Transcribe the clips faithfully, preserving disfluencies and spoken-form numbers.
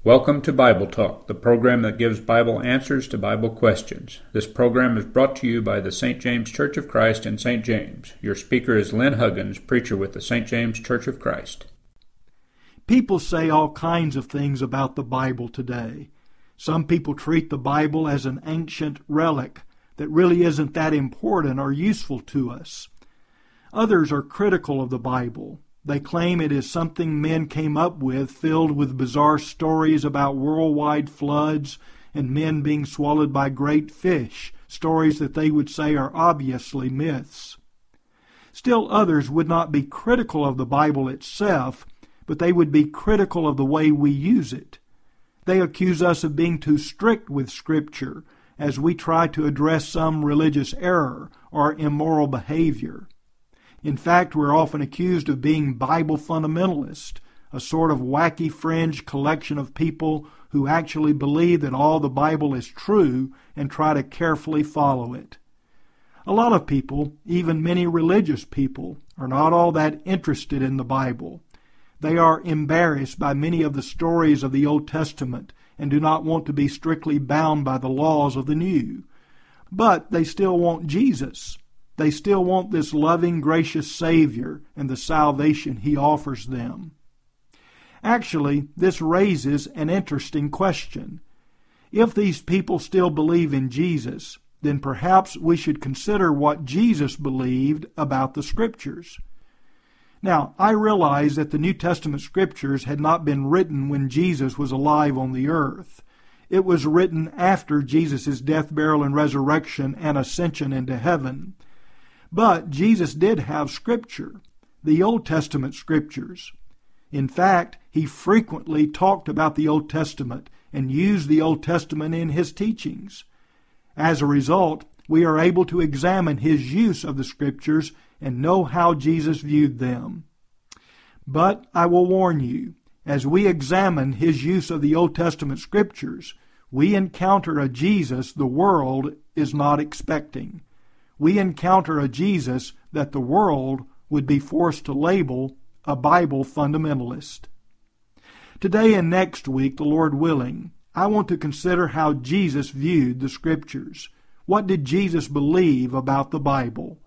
Welcome to Bible Talk, the program that gives Bible answers to Bible questions. This program is brought to you by the Saint James Church of Christ in Saint James. Your speaker is Lynn Huggins, preacher with the Saint James Church of Christ. People say all kinds of things about the Bible today. Some people treat the Bible as an ancient relic that really isn't that important or useful to us. Others are critical of the Bible. They claim it is something men came up with, filled with bizarre stories about worldwide floods and men being swallowed by great fish, stories that they would say are obviously myths. Still others would not be critical of the Bible itself, but they would be critical of the way we use it. They accuse us of being too strict with Scripture as we try to address some religious error or immoral behavior. In fact, we're often accused of being Bible fundamentalist, a sort of wacky fringe collection of people who actually believe that all the Bible is true and try to carefully follow it. A lot of people, even many religious people, are not all that interested in the Bible. They are embarrassed by many of the stories of the Old Testament and do not want to be strictly bound by the laws of the New. But they still want Jesus. They still want this loving, gracious Savior and the salvation He offers them. Actually, this raises an interesting question. If these people still believe in Jesus, then perhaps we should consider what Jesus believed about the Scriptures. Now, I realize that the New Testament Scriptures had not been written when Jesus was alive on the earth. It was written after Jesus' death, burial, and resurrection and ascension into heaven. But Jesus did have Scripture, the Old Testament Scriptures. In fact, He frequently talked about the Old Testament and used the Old Testament in His teachings. As a result, we are able to examine His use of the Scriptures and know how Jesus viewed them. But I will warn you, as we examine His use of the Old Testament Scriptures, we encounter a Jesus the world is not expecting. We encounter a Jesus that the world would be forced to label a Bible fundamentalist. Today and next week, the Lord willing, I want to consider how Jesus viewed the Scriptures. What did Jesus believe about the Bible?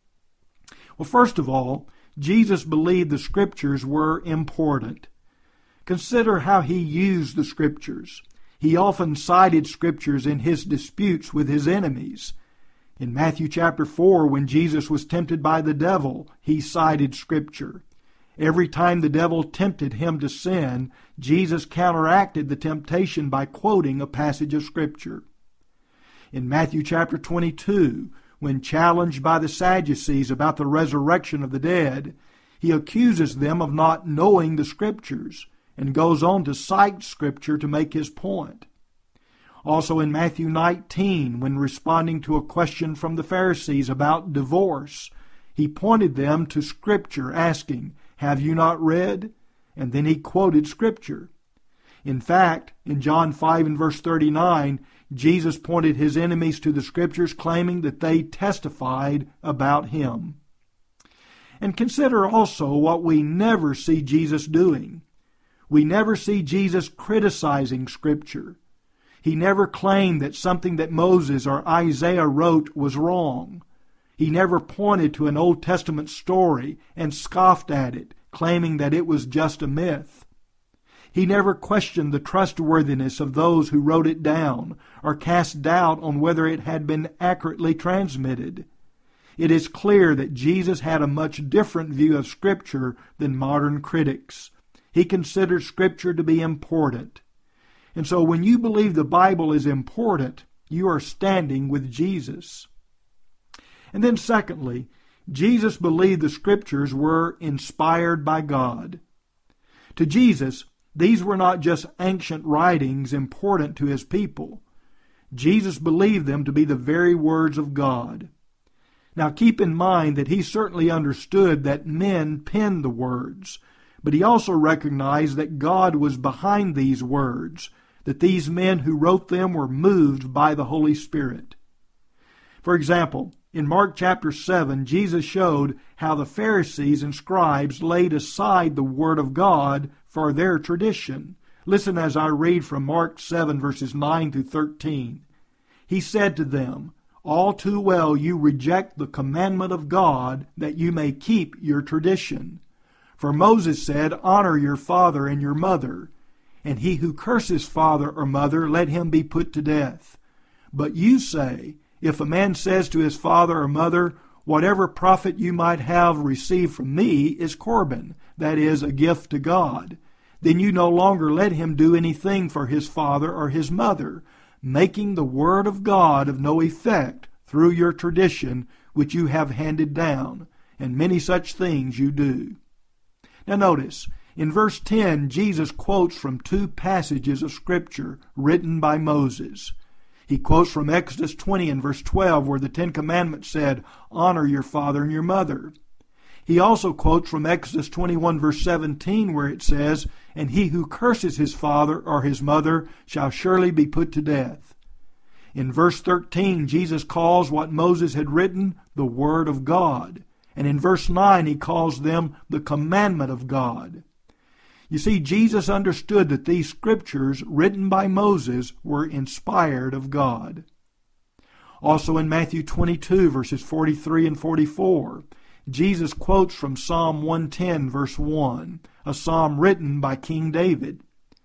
Well, first of all, Jesus believed the Scriptures were important. Consider how He used the Scriptures. He often cited Scriptures in His disputes with His enemies. In Matthew chapter four, when Jesus was tempted by the devil, He cited Scripture. Every time the devil tempted Him to sin, Jesus counteracted the temptation by quoting a passage of Scripture. In Matthew chapter twenty-two, when challenged by the Sadducees about the resurrection of the dead, He accuses them of not knowing the Scriptures and goes on to cite Scripture to make His point. Also in Matthew nineteen, when responding to a question from the Pharisees about divorce, He pointed them to Scripture, asking, "Have you not read?" And then He quoted Scripture. In fact, in John five and verse thirty-nine, Jesus pointed His enemies to the Scriptures, claiming that they testified about Him. And consider also what we never see Jesus doing. We never see Jesus criticizing Scripture. He never claimed that something that Moses or Isaiah wrote was wrong. He never pointed to an Old Testament story and scoffed at it, claiming that it was just a myth. He never questioned the trustworthiness of those who wrote it down or cast doubt on whether it had been accurately transmitted. It is clear that Jesus had a much different view of Scripture than modern critics. He considered Scripture to be important. And so when you believe the Bible is important, you are standing with Jesus. And then secondly, Jesus believed the Scriptures were inspired by God. To Jesus, these were not just ancient writings important to His people. Jesus believed them to be the very words of God. Now keep in mind that He certainly understood that men penned the words, but He also recognized that God was behind these words, that these men who wrote them were moved by the Holy Spirit. For example, in Mark chapter seven, Jesus showed how the Pharisees and scribes laid aside the Word of God for their tradition, Listen as I read from Mark seven, verses nine through thirteen. He said to them, "All too well you reject the commandment of God, that you may keep your tradition. For Moses said, 'Honor your father and your mother,' and he who curses father or mother, let him be put to death. But you say, if a man says to his father or mother, 'Whatever profit you might have received from me is Corban,' that is, a gift to God, then you no longer let him do anything for his father or his mother, making the word of God of no effect through your tradition which you have handed down, and many such things you do." Now notice, in verse ten, Jesus quotes from two passages of Scripture written by Moses. He quotes from Exodus twenty and verse twelve, where the Ten Commandments said, "Honor your father and your mother." He also quotes from Exodus twenty-one, verse seventeen, where it says, "And he who curses his father or his mother shall surely be put to death." In verse thirteen, Jesus calls what Moses had written the Word of God. And in verse nine, he calls them the commandment of God. You see, Jesus understood that these scriptures written by Moses were inspired of God. Also in Matthew twenty-two, verses forty-three and forty-four, Jesus quotes from Psalm one ten, verse one, a psalm written by King David.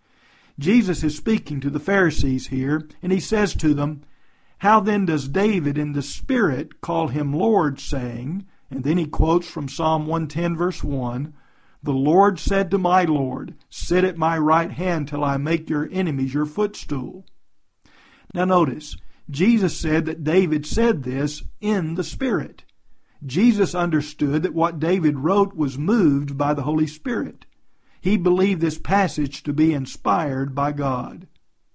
Jesus is speaking to the Pharisees here, and he says to them, "How then does David in the Spirit call him Lord, saying," and then he quotes from Psalm one ten, verse one, "The Lord said to my Lord, sit at my right hand till I make your enemies your footstool." Now notice, Jesus said that David said this in the Spirit. Jesus understood that what David wrote was moved by the Holy Spirit. He believed this passage to be inspired by God.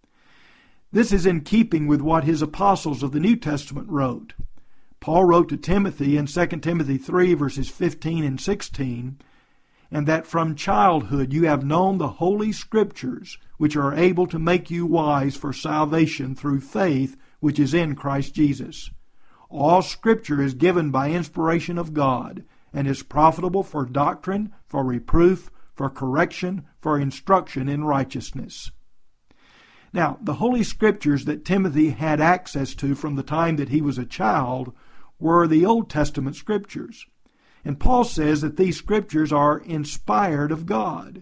This is in keeping with what his apostles of the New Testament wrote. Paul wrote to Timothy in Second Timothy three, verses fifteen and sixteen, "And that from childhood you have known the Holy Scriptures, which are able to make you wise for salvation through faith which is in Christ Jesus. All Scripture is given by inspiration of God, and is profitable for doctrine, for reproof, for correction, for instruction in righteousness." Now, the Holy Scriptures that Timothy had access to from the time that he was a child were the Old Testament Scriptures. And Paul says that these Scriptures are inspired of God.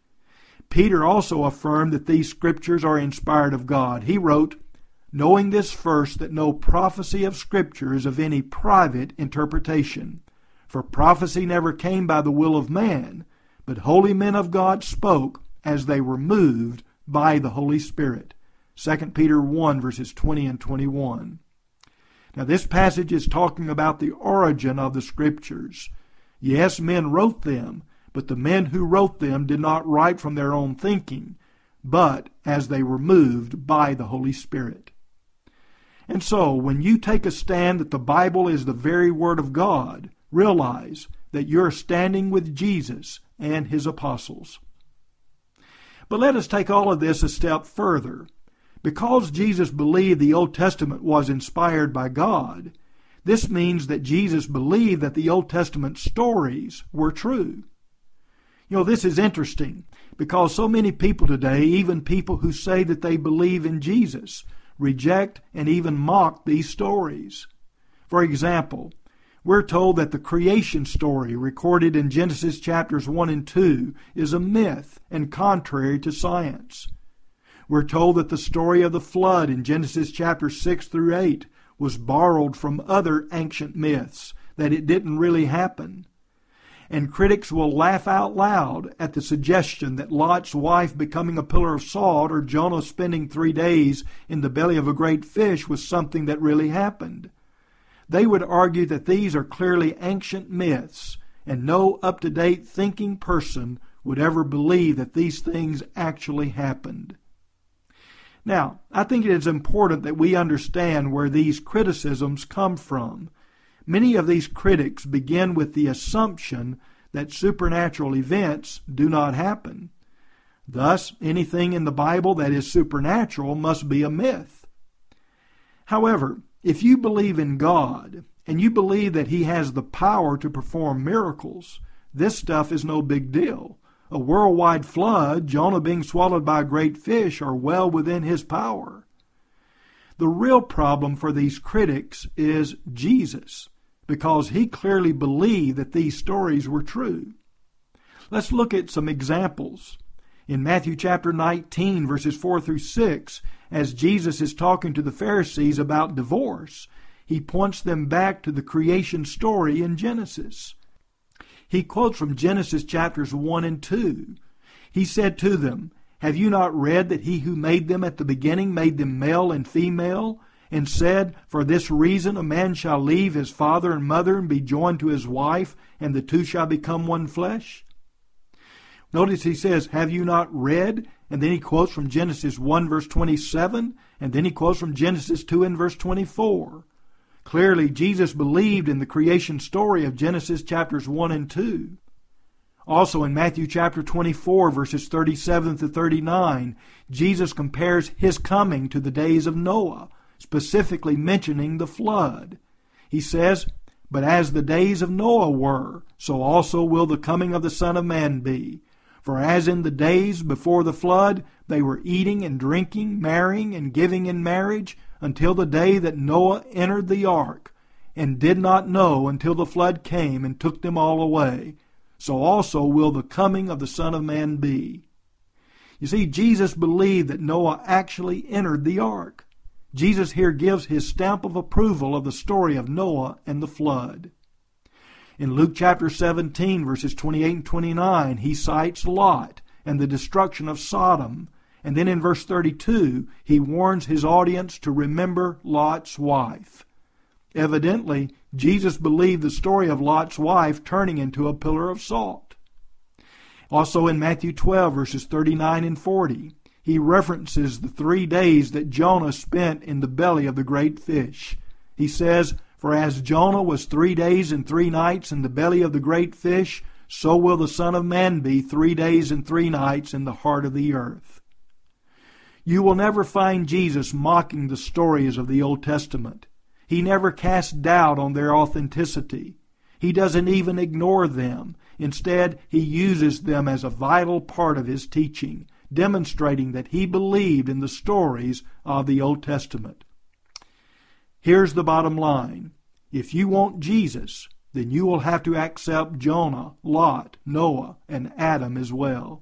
Peter also affirmed that these Scriptures are inspired of God. He wrote, "Knowing this first, that no prophecy of Scripture is of any private interpretation. For prophecy never came by the will of man, but holy men of God spoke as they were moved by the Holy Spirit." Second Peter one, verses twenty and twenty-one. Now this passage is talking about the origin of the Scriptures. Yes, men wrote them, but the men who wrote them did not write from their own thinking, but as they were moved by the Holy Spirit. And so, when you take a stand that the Bible is the very Word of God, realize that you're standing with Jesus and his apostles. But let us take all of this a step further. Because Jesus believed the Old Testament was inspired by God, this means that Jesus believed that the Old Testament stories were true. You know, this is interesting because so many people today, even people who say that they believe in Jesus, reject and even mock these stories. For example, we're told that the creation story recorded in Genesis chapters one and two is a myth and contrary to science. We're told that the story of the flood in Genesis chapters six through eight was borrowed from other ancient myths, that it didn't really happen. And critics will laugh out loud at the suggestion that Lot's wife becoming a pillar of salt or Jonah spending three days in the belly of a great fish was something that really happened. They would argue that these are clearly ancient myths, and no up-to-date thinking person would ever believe that these things actually happened. Now, I think it is important that we understand where these criticisms come from. Many of these critics begin with the assumption that supernatural events do not happen. Thus, anything in the Bible that is supernatural must be a myth. However, if you believe in God, and you believe that He has the power to perform miracles, this stuff is no big deal. A worldwide flood, Jonah being swallowed by a great fish, are well within his power. The real problem for these critics is Jesus, because he clearly believed that these stories were true. Let's look at some examples. In Matthew chapter nineteen, verses four through six, as Jesus is talking to the Pharisees about divorce, he points them back to the creation story in Genesis. He quotes from Genesis chapters one and two. He said to them, "Have you not read that he who made them at the beginning made them male and female, and said, For this reason a man shall leave his father and mother and be joined to his wife, and the two shall become one flesh?" Notice he says, "Have you not read?" And then he quotes from Genesis one verse twenty-seven, and then he quotes from Genesis two and verse twenty-four. Clearly, Jesus believed in the creation story of Genesis chapters one and two. Also in Matthew chapter twenty-four, verses thirty-seven to thirty-nine, Jesus compares his coming to the days of Noah, specifically mentioning the flood. He says, "But as the days of Noah were, so also will the coming of the Son of Man be. For as in the days before the flood, they were eating and drinking, marrying and giving in marriage, until the day that Noah entered the ark, and did not know until the flood came and took them all away. So also will the coming of the Son of Man be." You see, Jesus believed that Noah actually entered the ark. Jesus here gives his stamp of approval of the story of Noah and the flood. In Luke chapter seventeen, verses twenty-eight and twenty-nine, he cites Lot and the destruction of Sodom. And then in verse thirty-two, he warns his audience to remember Lot's wife. Evidently, Jesus believed the story of Lot's wife turning into a pillar of salt. Also in Matthew twelve, verses thirty-nine and forty, he references the three days that Jonah spent in the belly of the great fish. He says, "For as Jonah was three days and three nights in the belly of the great fish, so will the Son of Man be three days and three nights in the heart of the earth." You will never find Jesus mocking the stories of the Old Testament. He never casts doubt on their authenticity. He doesn't even ignore them. Instead, he uses them as a vital part of his teaching, demonstrating that he believed in the stories of the Old Testament. Here's the bottom line. If you want Jesus, then you will have to accept Jonah, Lot, Noah, and Adam as well.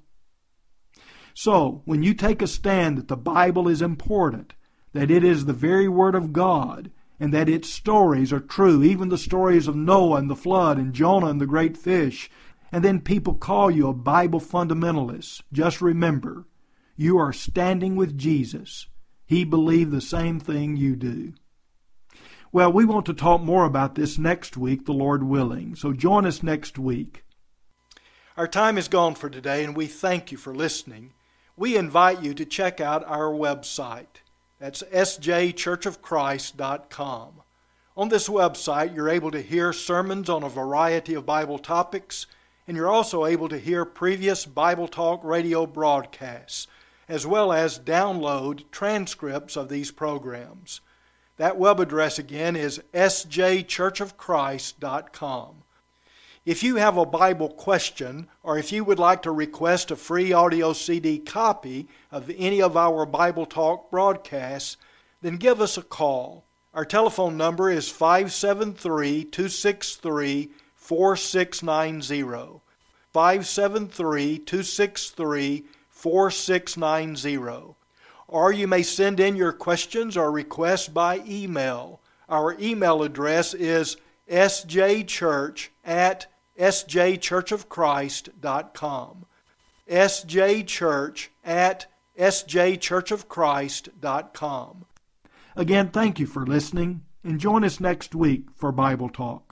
So, when you take a stand that the Bible is important, that it is the very Word of God, and that its stories are true, even the stories of Noah and the flood and Jonah and the great fish, and then people call you a Bible fundamentalist, just remember, you are standing with Jesus. He believed the same thing you do. Well, we want to talk more about this next week, the Lord willing, so join us next week. Our time is gone for today, and we thank you for listening. We invite you to check out our website. That's S J Church of Christ dot com. On this website, you're able to hear sermons on a variety of Bible topics, and you're also able to hear previous Bible Talk radio broadcasts, as well as download transcripts of these programs. That web address again is S J Church of Christ dot com. If you have a Bible question, or if you would like to request a free audio C D copy of any of our Bible Talk broadcasts, then give us a call. Our telephone number is five seven three, two six three, four six nine zero. five seven three, two six three, four six nine zero. Or you may send in your questions or requests by email. Our email address is s j church at s j church of christ dot com. s j church at s j church of christ dot com. Again, thank you for listening, and join us next week for Bible Talk.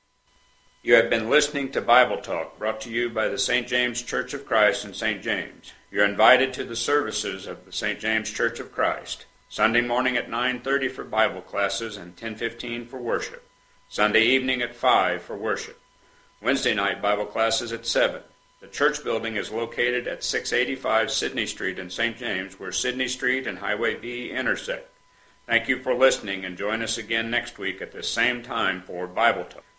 You have been listening to Bible Talk, brought to you by the Saint James Church of Christ in Saint James. You're invited to the services of the Saint James Church of Christ. Sunday morning at nine thirty for Bible classes and ten fifteen for worship. Sunday evening at five for worship. Wednesday night Bible classes at seven. The church building is located at six eighty-five Sidney Street in Saint James, where Sidney Street and Highway B intersect. Thank you for listening, and join us again next week at this same time for Bible Talk.